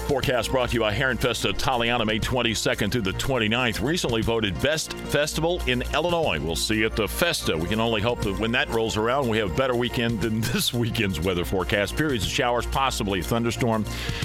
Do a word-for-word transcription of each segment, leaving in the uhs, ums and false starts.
Forecast brought to you by Heron Festa Taliana, May twenty-second through the twenty-ninth. Recently voted best festival in Illinois. We'll see you at the Festa. We can only hope that when that rolls around, we have a better weekend than this weekend's weather forecast. Periods of showers, possibly a thunderstorm.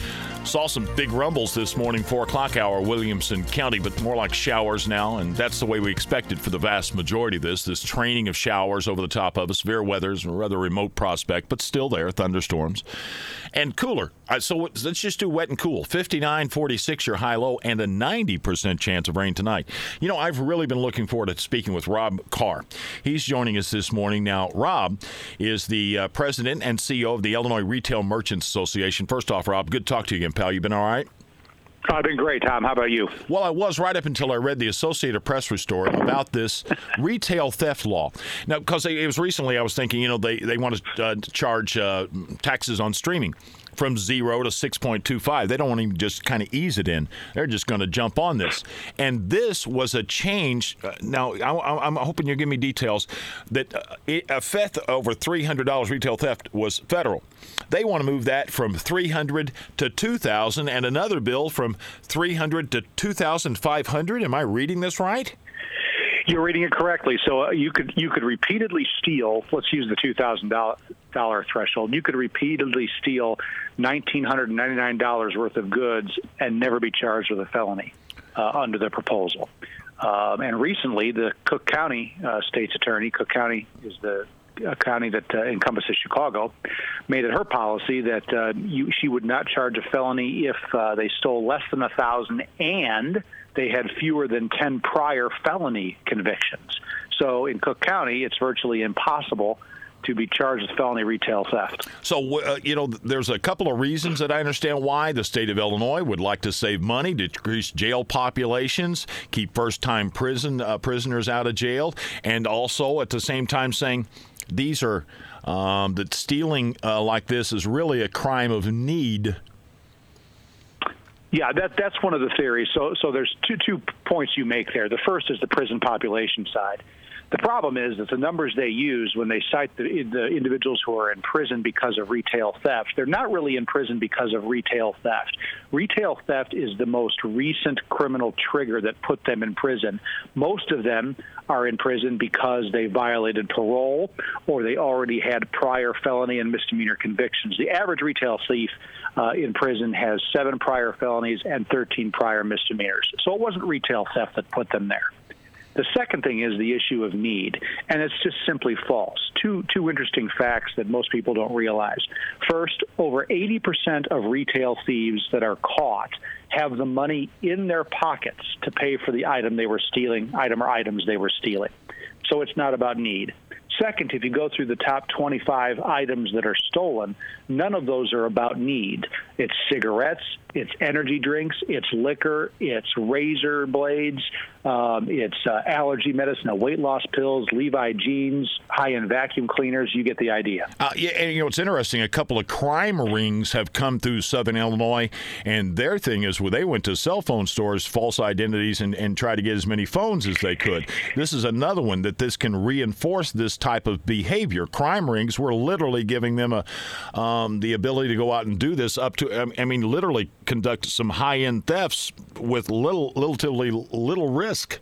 Saw some big rumbles this morning, four o'clock hour, Williamson County, but more like showers now, and that's the way we expected for the vast majority of this, this training of showers over the top of us. Severe weather's a rather remote prospect, but still there, thunderstorms. And cooler. Uh, so let's just do wet and cool. fifty-nine, forty-six your high-low, and a ninety percent chance of rain tonight. You know, I've really been looking forward to speaking with Rob Carr. He's joining us this morning. Now, Rob is the uh, president and C E O of the Illinois Retail Merchants Association. First off, Rob, good to talk to you again, pal. You been all right? I've been great, Tom. How about you? Well, I was right up until I read the Associated Press story about this retail theft law. Now, because it was recently, I was thinking, you know, they, they want to uh, charge uh, taxes on streaming from zero to six point two five. They don't want to even just kind of ease it in. They're just going to jump on this. And this was a change. Uh, now, I, I'm hoping you'll give me details that uh, a theft over three hundred dollars retail theft was federal. They want to move that from three hundred dollars to two thousand dollars and another bill from three hundred dollars to two thousand five hundred dollars. Am I reading this right? You're reading it correctly. So uh, you could you could repeatedly steal. Let's use the two thousand dollars threshold. You could repeatedly steal one thousand nine hundred ninety-nine dollars worth of goods and never be charged with a felony uh, under the proposal. Um, and recently, the Cook County uh, state's attorney, Cook County is the a county that uh, encompasses Chicago, made it her policy that uh, you, she would not charge a felony if uh, they stole less than a thousand and they had fewer than ten prior felony convictions. So in Cook County, it's virtually impossible to be charged with felony retail theft. So, uh, you know, there's a couple of reasons that I understand why the state of Illinois would like to save money, decrease jail populations, keep first-time prison uh, prisoners out of jail, and also at the same time saying these are, um, that stealing uh, like this is really a crime of need. Yeah, that that's one of the theories. So so there's two two points you make there. The first is the prison population side. The problem is that the numbers they use when they cite the, the individuals who are in prison because of retail theft, they're not really in prison because of retail theft. Retail theft is the most recent criminal trigger that put them in prison. Most of them are in prison because they violated parole or they already had prior felony and misdemeanor convictions. The average retail thief uh, in prison has seven prior felonies and thirteen prior misdemeanors. So it wasn't retail theft that put them there. The second thing is the issue of need, and it's just simply false. Two two interesting facts that most people don't realize. First, over eighty percent of retail thieves that are caught have the money in their pockets to pay for the item they were stealing, item or items they were stealing. So it's not about need. Second, if you go through the top twenty-five items that are stolen, none of those are about need. It's cigarettes, it's energy drinks, it's liquor, it's razor blades, um, it's uh, allergy medicine, uh, weight loss pills, Levi jeans, high-end vacuum cleaners. You get the idea. Uh, yeah, and you know, it's interesting. A couple of crime rings have come through Southern Illinois, and their thing is, well, they went to cell phone stores, false identities, and, and tried to get as many phones as they could. This is another one that this can reinforce this type of behavior. Crime rings were literally giving them a um, the ability to go out and do this up to, I mean, literally conduct some high-end thefts with little, relatively little risk.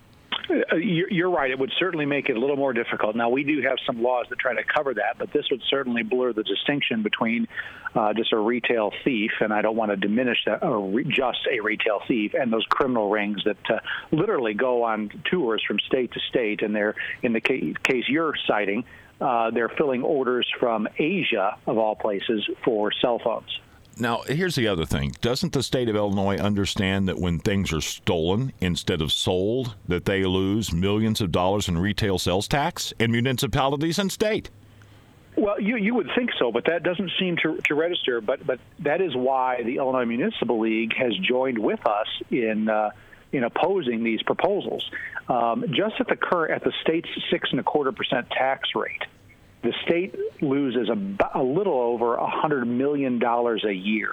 Uh, you're right. It would certainly make it a little more difficult. Now, we do have some laws that try to cover that, but this would certainly blur the distinction between uh, just a retail thief, and I don't want to diminish that, or re- just a retail thief, and those criminal rings that uh, literally go on tours from state to state, and they're, in the case, case you're citing, uh, they're filling orders from Asia, of all places, for cell phones. Now, here's the other thing. Doesn't the state of Illinois understand that when things are stolen instead of sold, that they lose millions of dollars in retail sales tax in municipalities and state? Well, you you would think so, but that doesn't seem to, to register. But but that is why the Illinois Municipal League has joined with us in uh, in opposing these proposals. Um, just at the current at the state's six and a quarter percent tax rate, the state loses a, a little over one hundred million dollars a year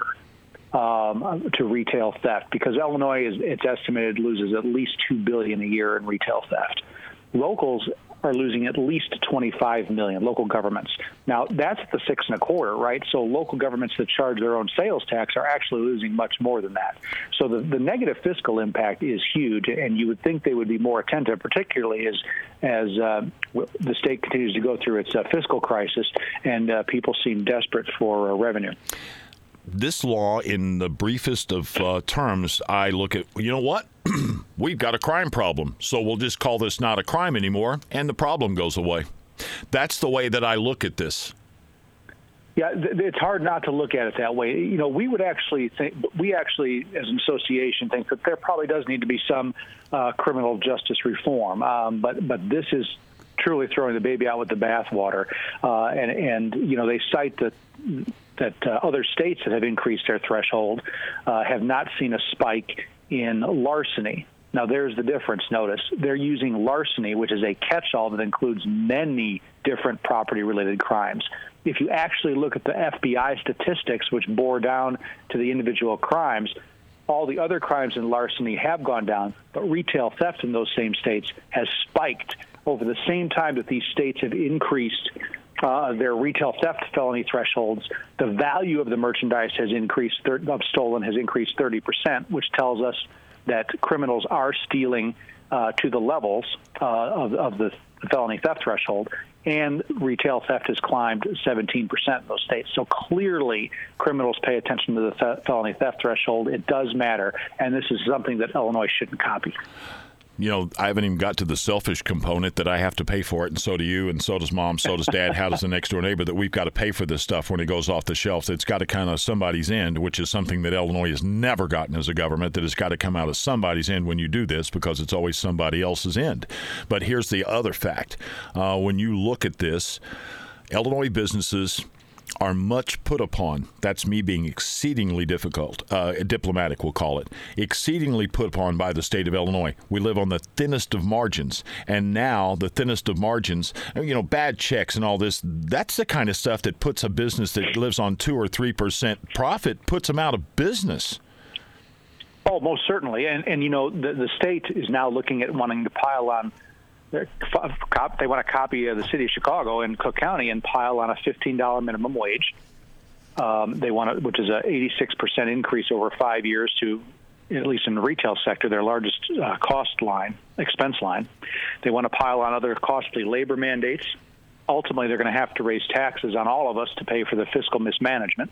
um, to retail theft, because Illinois, is, it's estimated, loses at least two billion dollars a year in retail theft. Locals are losing at least twenty-five million dollars, local governments. Now, that's the six and a quarter, right? So local governments that charge their own sales tax are actually losing much more than that. So the, the negative fiscal impact is huge, and you would think they would be more attentive, particularly as as uh, the state continues to go through its uh, fiscal crisis and uh, people seem desperate for uh, revenue. This law, in the briefest of uh, terms, I look at, you know what? We've got a crime problem, so we'll just call this not a crime anymore, and the problem goes away. That's the way that I look at this. Yeah, it's hard not to look at it that way. You know, we would actually think, we actually, as an association, think that there probably does need to be some uh, criminal justice reform. Um, but but this is truly throwing the baby out with the bathwater. Uh, and, and, you know, they cite that that uh, other states that have increased their threshold uh, have not seen a spike in larceny. Now, there's the difference. Notice they're using larceny, which is a catch-all that includes many different property-related crimes. If you actually look at the F B I statistics, which bore down to the individual crimes, all the other crimes in larceny have gone down, but retail theft in those same states has spiked over the same time that these states have increased uh, their retail theft felony thresholds. The value of the merchandise has increased, of stolen has increased thirty percent, which tells us that criminals are stealing uh, to the levels uh, of, of the felony theft threshold, and retail theft has climbed seventeen percent in those states. So clearly, criminals pay attention to the th- felony theft threshold. It does matter, and this is something that Illinois shouldn't copy. You know, I haven't even got to the selfish component that I have to pay for it, and so do you, and so does mom, so does dad, how does the next door neighbor, that we've got to pay for this stuff when it goes off the shelves. It's got to come out of somebody's end, which is something that Illinois has never gotten as a government, that it's got to come out of somebody's end when you do this, because it's always somebody else's end. But here's the other fact. Uh, when you look at this, Illinois businesses are much put upon. That's me being exceedingly difficult, uh, diplomatic, we'll call it, exceedingly put upon by the state of Illinois. We live on the thinnest of margins, and now the thinnest of margins, you know, bad checks and all this, that's the kind of stuff that puts a business that lives on two or three percent profit, puts them out of business. Oh, most certainly. And, and you know, the, the state is now looking at wanting to pile on They want to copy the city of Chicago and Cook County and pile on a fifteen dollars minimum wage. Um, they want to, which is an eighty-six percent increase over five years to, at least in the retail sector, their largest uh, cost line, expense line. They want to pile on other costly labor mandates. Ultimately, they're going to have to raise taxes on all of us to pay for the fiscal mismanagement.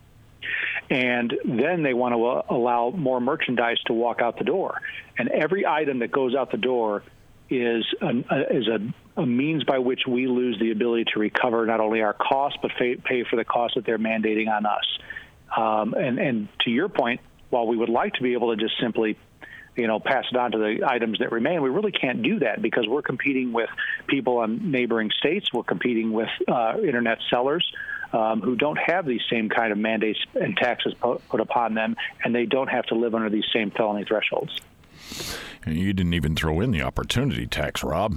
And then they want to uh, allow more merchandise to walk out the door. And every item that goes out the door is a, is a, a means by which we lose the ability to recover not only our costs, but pay, pay for the costs that they're mandating on us. Um, and, and to your point, while we would like to be able to just simply, you know, pass it on to the items that remain, we really can't do that because we're competing with people in neighboring states. We're competing with uh, internet sellers um, who don't have these same kind of mandates and taxes put, put upon them, and they don't have to live under these same felony thresholds. And you didn't even throw in the opportunity tax, Rob.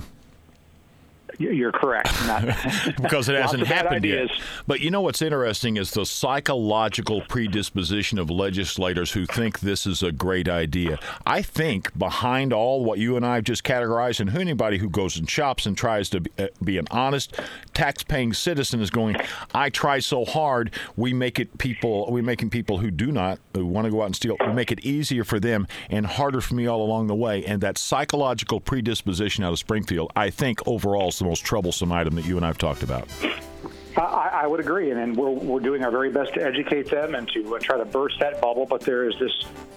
You're correct. Not because it hasn't happened yet. ideas. But you know what's interesting is the psychological predisposition of legislators who think this is a great idea. I think behind all what you and I have just categorized, and anybody who goes and shops and tries to be, uh, be an honest, tax-paying citizen is going, I try so hard, we make it people, we're making people who do not, who want to go out and steal, we make it easier for them and harder for me all along the way. And that psychological predisposition out of Springfield, I think overall is the most troublesome item that you and I have talked about. I, I would agree, and, and we're, we're doing our very best to educate them and to uh, try to burst that bubble, but there is this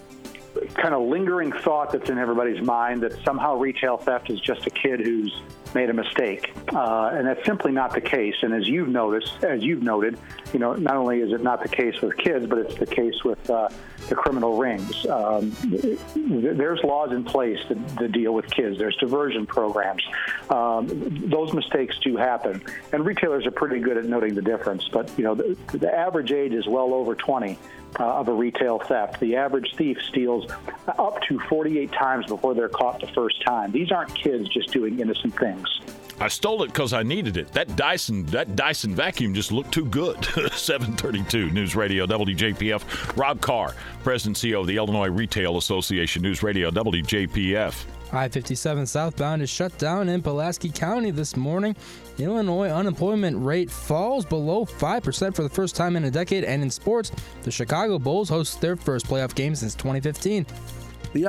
kind of lingering thought that's in everybody's mind that somehow retail theft is just a kid who's made a mistake, uh, and that's simply not the case. And as you've noticed, as you've noted, you know, not only is it not the case with kids, but it's the case with uh, the criminal rings. Um, there's laws in place to, to deal with kids. There's diversion programs. Um, those mistakes do happen, and retailers are pretty good at noting the difference. But you know, the, the average age is well over twenty. Uh, of a retail theft. The average thief steals up to forty-eight times before they're caught the first time. These aren't kids just doing innocent things. I stole it because I needed it. That Dyson, that Dyson vacuum just looked too good. seven thirty-two News Radio W J P F. Rob Carr, President and C E O of the Illinois Retail Association. News Radio W J P F. I fifty-seven southbound is shut down in Pulaski County this morning. The Illinois unemployment rate falls below five percent for the first time in a decade. And in sports, the Chicago Bulls host their first playoff game since twenty fifteen.